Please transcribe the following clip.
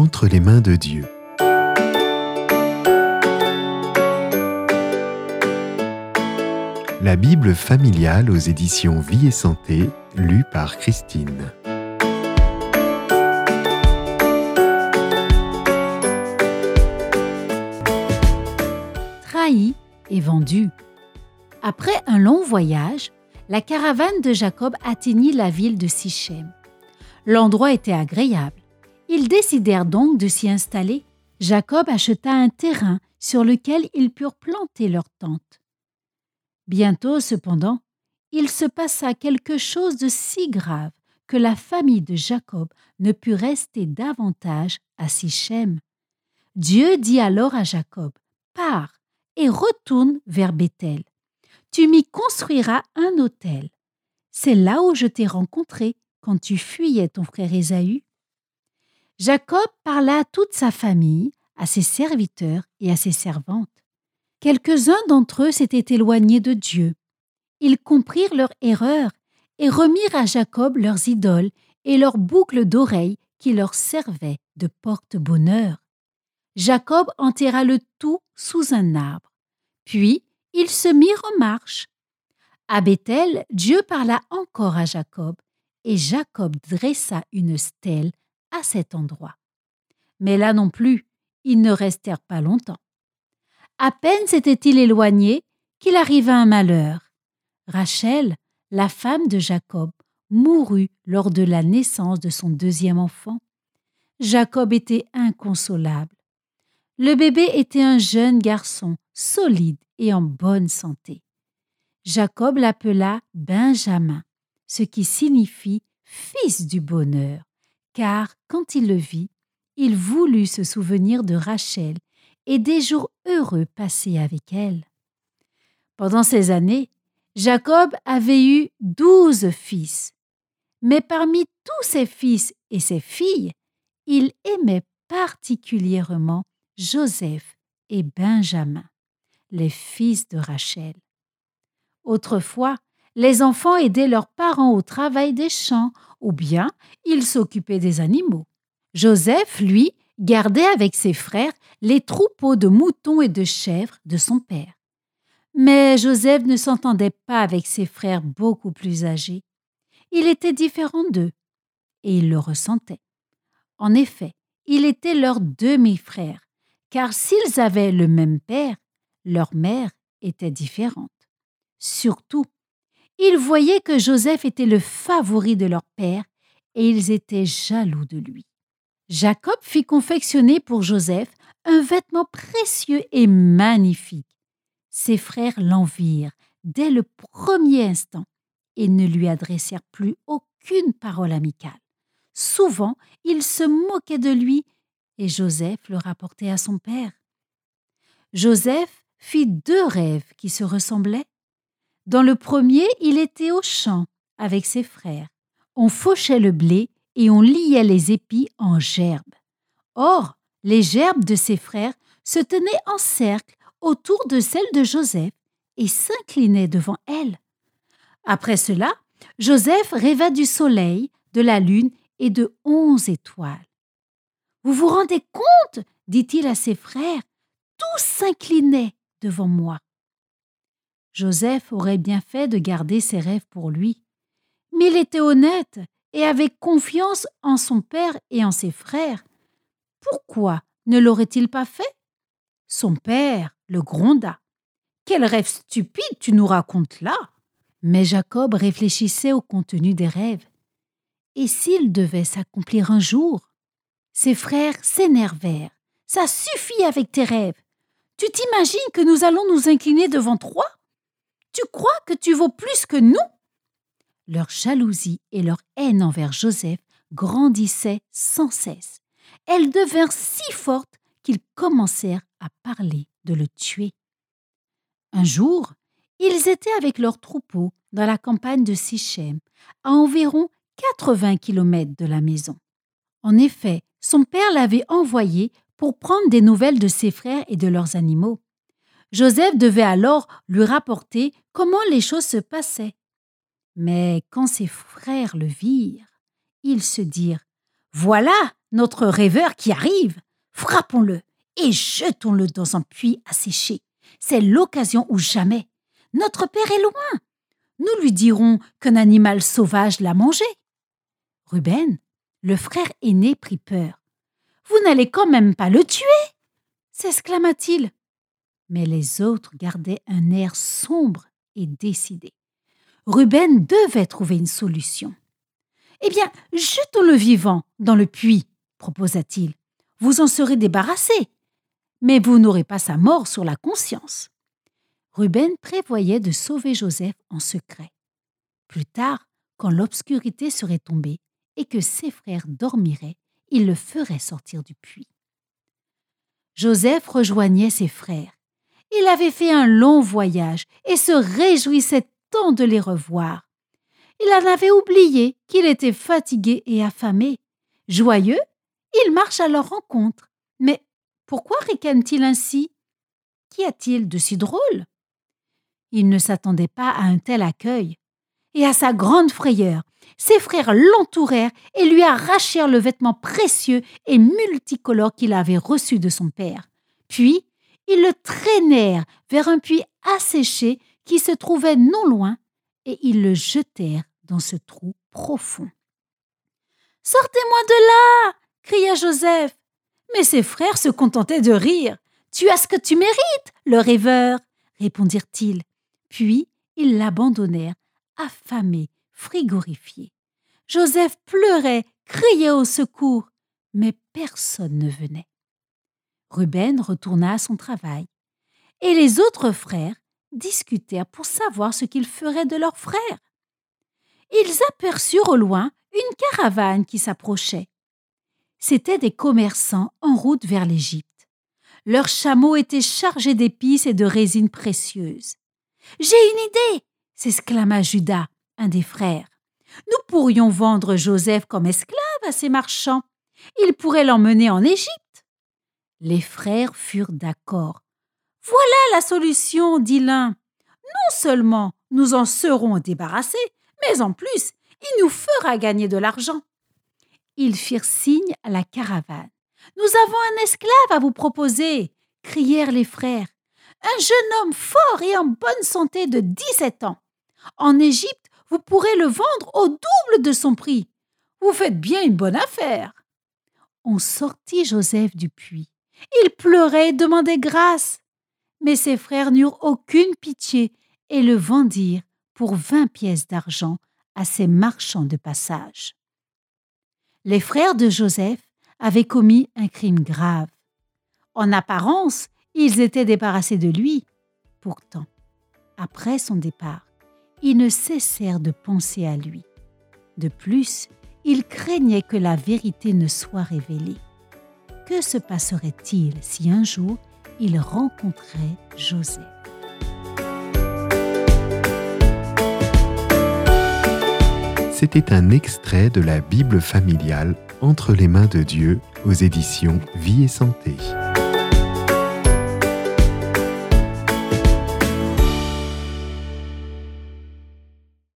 entre les mains de Dieu. La Bible familiale aux éditions Vie et Santé, lue par Christine. Trahi et vendu. Après un long voyage, la caravane de Jacob atteignit la ville de Sichem. L'endroit était agréable. Ils décidèrent donc de s'y installer. Jacob acheta un terrain sur lequel ils purent planter leur tente. Bientôt, cependant, il se passa quelque chose de si grave que la famille de Jacob ne put rester davantage à Sichem. Dieu dit alors à Jacob, « Pars et retourne vers Béthel. Tu m'y construiras un autel. C'est là où je t'ai rencontré quand tu fuyais ton frère Ésaü. » Jacob parla à toute sa famille, à ses serviteurs et à ses servantes. Quelques-uns d'entre eux s'étaient éloignés de Dieu. Ils comprirent leur erreur et remirent à Jacob leurs idoles et leurs boucles d'oreilles qui leur servaient de porte-bonheur. Jacob enterra le tout sous un arbre. Puis, ils se mirent en marche. À Béthel, Dieu parla encore à Jacob, et Jacob dressa une stèle à cet endroit. Mais là non plus, ils ne restèrent pas longtemps. À peine s'était-il éloigné qu'il arriva un malheur. Rachel, la femme de Jacob, mourut lors de la naissance de son deuxième enfant. Jacob était inconsolable. Le bébé était un jeune garçon, solide et en bonne santé. Jacob l'appela Benjamin, ce qui signifie « fils du bonheur », car quand il le vit, il voulut se souvenir de Rachel et des jours heureux passés avec elle. Pendant ces années, Jacob avait eu 12 fils, mais parmi tous ses fils et ses filles, il aimait particulièrement Joseph et Benjamin, les fils de Rachel. Autrefois, les enfants aidaient leurs parents au travail des champs ou bien ils s'occupaient des animaux. Joseph, lui, gardait avec ses frères les troupeaux de moutons et de chèvres de son père. Mais Joseph ne s'entendait pas avec ses frères beaucoup plus âgés. Il était différent d'eux et il le ressentait. En effet, il était leur demi-frère, car s'ils avaient le même père, leur mère était différente. Surtout, ils voyaient que Joseph était le favori de leur père et ils étaient jaloux de lui. Jacob fit confectionner pour Joseph un vêtement précieux et magnifique. Ses frères l'envièrent dès le premier instant et ne lui adressèrent plus aucune parole amicale. Souvent, ils se moquaient de lui et Joseph le rapportait à son père. Joseph fit 2 rêves qui se ressemblaient. Dans le premier, il était au champ avec ses frères. On fauchait le blé et on liait les épis en gerbes. Or, les gerbes de ses frères se tenaient en cercle autour de celles de Joseph et s'inclinaient devant elles. Après cela, Joseph rêva du soleil, de la lune et de 11 étoiles. « Vous vous rendez compte ?» dit-il à ses frères. « Tous s'inclinaient devant moi. » Joseph aurait bien fait de garder ses rêves pour lui. Mais il était honnête et avait confiance en son père et en ses frères. Pourquoi ne l'aurait-il pas fait? Son père le gronda. « Quel rêve stupide tu nous racontes là !» Mais Jacob réfléchissait au contenu des rêves. Et s'il devait s'accomplir un jour? Ses frères s'énervèrent. « Ça suffit avec tes rêves. Tu t'imagines que nous allons nous incliner devant toi? Tu crois que tu vaux plus que nous ?» Leur jalousie et leur haine envers Joseph grandissaient sans cesse. Elles devinrent si fortes qu'ils commencèrent à parler de le tuer. Un jour, ils étaient avec leurs troupeaux dans la campagne de Sichem, à environ 80 kilomètres de la maison. En effet, son père l'avait envoyé pour prendre des nouvelles de ses frères et de leurs animaux. Joseph devait alors lui rapporter comment les choses se passaient. Mais quand ses frères le virent, ils se dirent « Voilà notre rêveur qui arrive. Frappons-le et jetons-le dans un puits asséché. C'est l'occasion ou jamais. Notre père est loin. Nous lui dirons qu'un animal sauvage l'a mangé. » Ruben, le frère aîné, prit peur. « Vous n'allez quand même pas le tuer !» s'exclama-t-il. Mais les autres gardaient un air sombre et décidé. Ruben devait trouver une solution. « Eh bien, jetons-le vivant dans le puits, » proposa-t-il. « Vous en serez débarrassés, mais vous n'aurez pas sa mort sur la conscience. » Ruben prévoyait de sauver Joseph en secret. Plus tard, quand l'obscurité serait tombée et que ses frères dormiraient, il le ferait sortir du puits. Joseph rejoignait ses frères. Il avait fait un long voyage et se réjouissait tant de les revoir. Il en avait oublié qu'il était fatigué et affamé. Joyeux, il marche à leur rencontre. Mais pourquoi ricane-t-il ainsi? Qu'y a-t-il de si drôle? Il ne s'attendait pas à un tel accueil. Et à sa grande frayeur, ses frères l'entourèrent et lui arrachèrent le vêtement précieux et multicolore qu'il avait reçu de son père. Puis, ils le traînèrent vers un puits asséché qui se trouvait non loin et ils le jetèrent dans ce trou profond. « Sortez-moi de là !» cria Joseph. Mais ses frères se contentaient de rire. « Tu as ce que tu mérites, le rêveur !» répondirent-ils. Puis, ils l'abandonnèrent, affamé, frigorifié. Joseph pleurait, criait au secours, mais personne ne venait. Ruben retourna à son travail, et les autres frères discutèrent pour savoir ce qu'ils feraient de leur frère. Ils aperçurent au loin une caravane qui s'approchait. C'étaient des commerçants en route vers l'Égypte. Leurs chameaux étaient chargés d'épices et de résines précieuses. « J'ai une idée !» s'exclama Judas, un des frères. « Nous pourrions vendre Joseph comme esclave à ces marchands. Ils pourraient l'emmener en Égypte. » Les frères furent d'accord. « Voilà la solution, » dit l'un. « Non seulement nous en serons débarrassés, mais en plus, il nous fera gagner de l'argent. » Ils firent signe à la caravane. « Nous avons un esclave à vous proposer !» crièrent les frères. « Un jeune homme fort et en bonne santé de 17 ans. En Égypte, vous pourrez le vendre au double de son prix. Vous faites bien une bonne affaire. » On sortit Joseph du puits. Il pleurait et demandait grâce. Mais ses frères n'eurent aucune pitié et le vendirent pour 20 pièces d'argent à ces marchands de passage. Les frères de Joseph avaient commis un crime grave. En apparence, ils étaient débarrassés de lui. Pourtant, après son départ, ils ne cessèrent de penser à lui. De plus, ils craignaient que la vérité ne soit révélée. Que se passerait-il si un jour ils rencontraient Joseph? C'était un extrait de la Bible familiale Entre les mains de Dieu aux éditions Vie et Santé.